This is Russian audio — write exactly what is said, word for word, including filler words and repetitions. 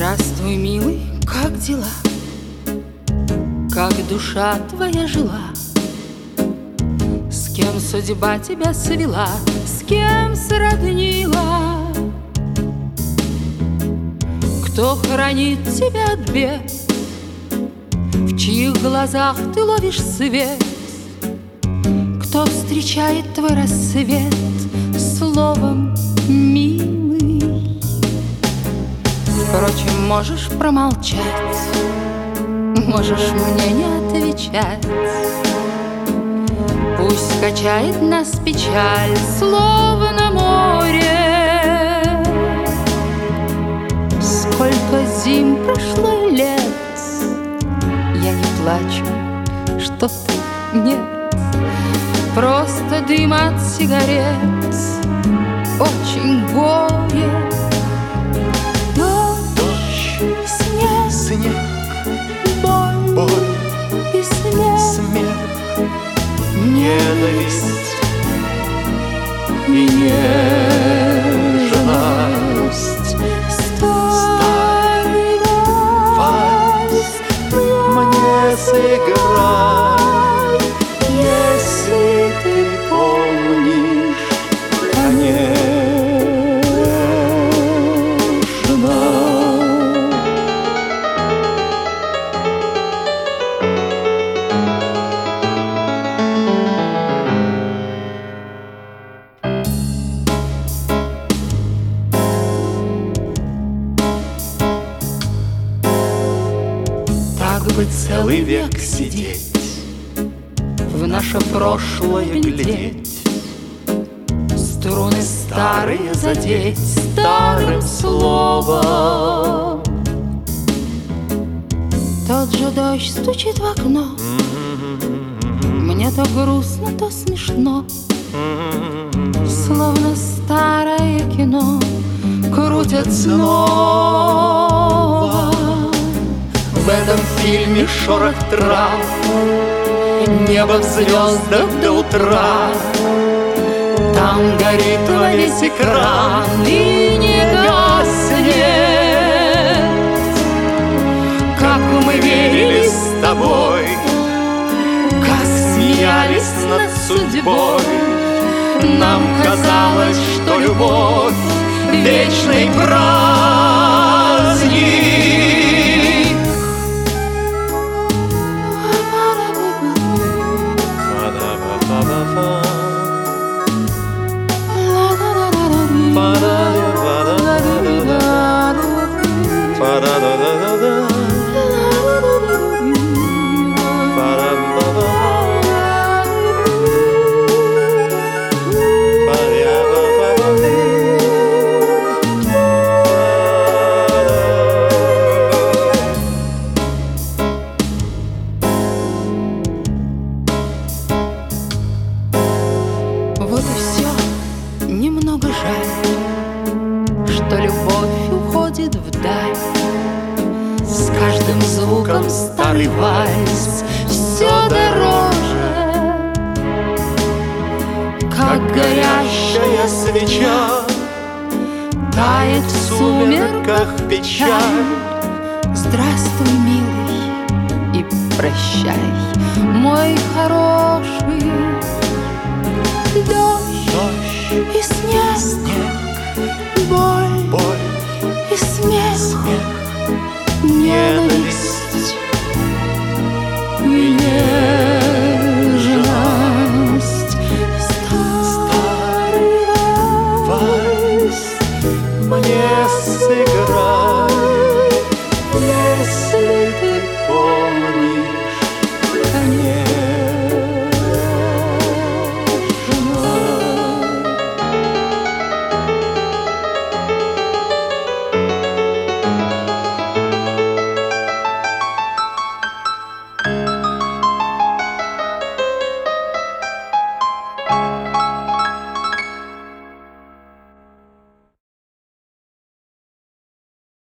Здравствуй, милый, как дела? Как душа твоя жила? С кем судьба тебя свела? С кем сроднила? Кто хранит тебя от бед? В чьих глазах ты ловишь свет? Кто встречает твой рассвет словом «милый»? Впрочем, можешь промолчать, можешь мне не отвечать. Пусть качает нас печаль, словно море. Сколько зим прошло и лет, я не плачу, что ты нет. Просто дым от сигарет, очень горе. Дождь, снег, снег, боль, боль и смех, смех, ненависть и нежность. старый Вальс мне сыграй, если ты помнишь, конечно. Так бы целый век сидеть, в наше прошлое глядеть, струны старые задеть старым словом. Тот же дождь стучит в окно, мне то грустно, то смешно, словно старое кино крутят снова. В этом фильме шорох трав, небо в звездах до утра. Там горит во весь экран и не гаснет. Как мы верили с тобой, как смеялись над судьбой. Нам казалось, что любовь — вечный праздник. Вот и все, немного жаль, что любовь уходит вдаль. С каждым звуком старый вальс все дороже, как горящая свеча тает в сумерках печаль. Здравствуй, милый, и прощай, мой хороший. Дождь, Дождь и снег, снег, боль, боль и смех, смех, ненависть и нежность. Старый вальс мне сыграй.